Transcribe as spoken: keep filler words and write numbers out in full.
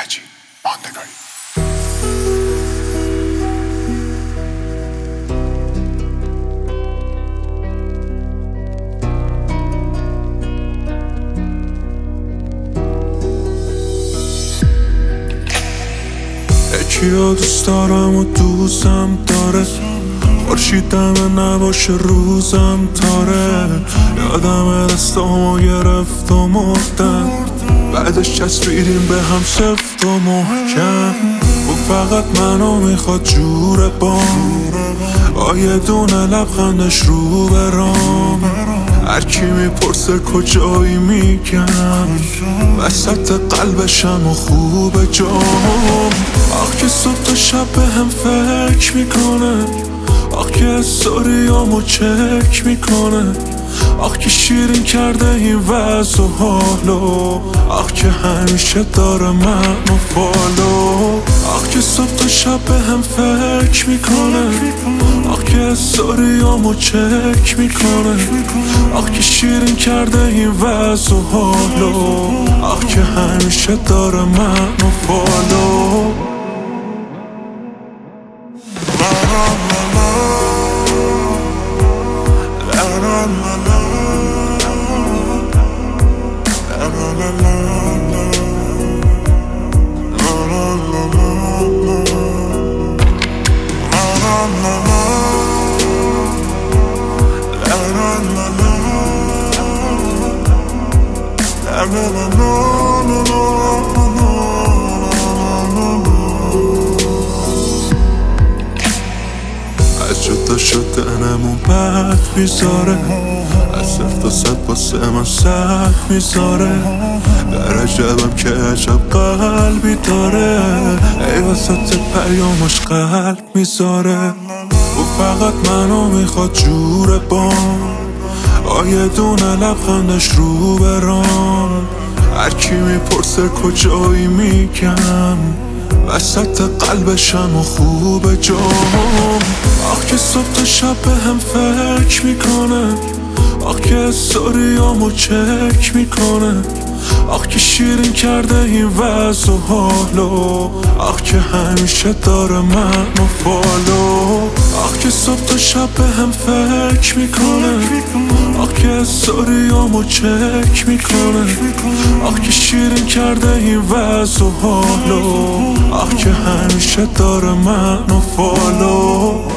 نجیب ماندگاری. یکیو دوست دارم و دوستم داره، خورشید دمه نباشه روزم تاره. یادم دستامو گرفت و مردم، بعدش چسبیدیم به هم سفت و محکم. او فقط منو میخواد جور بام، با یه دونه لبخندش رو برام. هرکی میپرسه کجایی میگم، وسط قلبشم و خوب جام. آخ که صبح تا شب به هم فکر میکنه، آخ که استوریامو چک میکنه. آخ که شیرین کرده این وضع و حالو، آخ که همیشه داره منو فالو. آخ که صبح تا شب به هم فکر میکنه، آخ که استوریامو چک میکنه. آخ که شیرین کرده این وضع و حالو، آخ که همیشه داره منو فالو. از جدا شدنمون بد میذاره، از صفر تا صد واسه من سخت میذاره. در عجبم که عجب قلبی داره، ای وسط پیامش قلب میذاره. او فقط منو میخواد جور بام، با یه دونه لبخندش رو برام. هرکی میپرسه کجایی میگم، وسط قلبشم و خوب جام. آخ که صبح تا شب به هم فکر میکنه، آخ که استوریامو چک میکنه. آخ که شیرین کرده این وضع و حالو، آخ که همیشه داره منو فالو. آخ که صبح تا شب به هم فکر میکنه، آخ که استوریامو چک میکنه. آخ که شیرین کرده این وضع و حالو، آخ که همیشه داره منو فالو.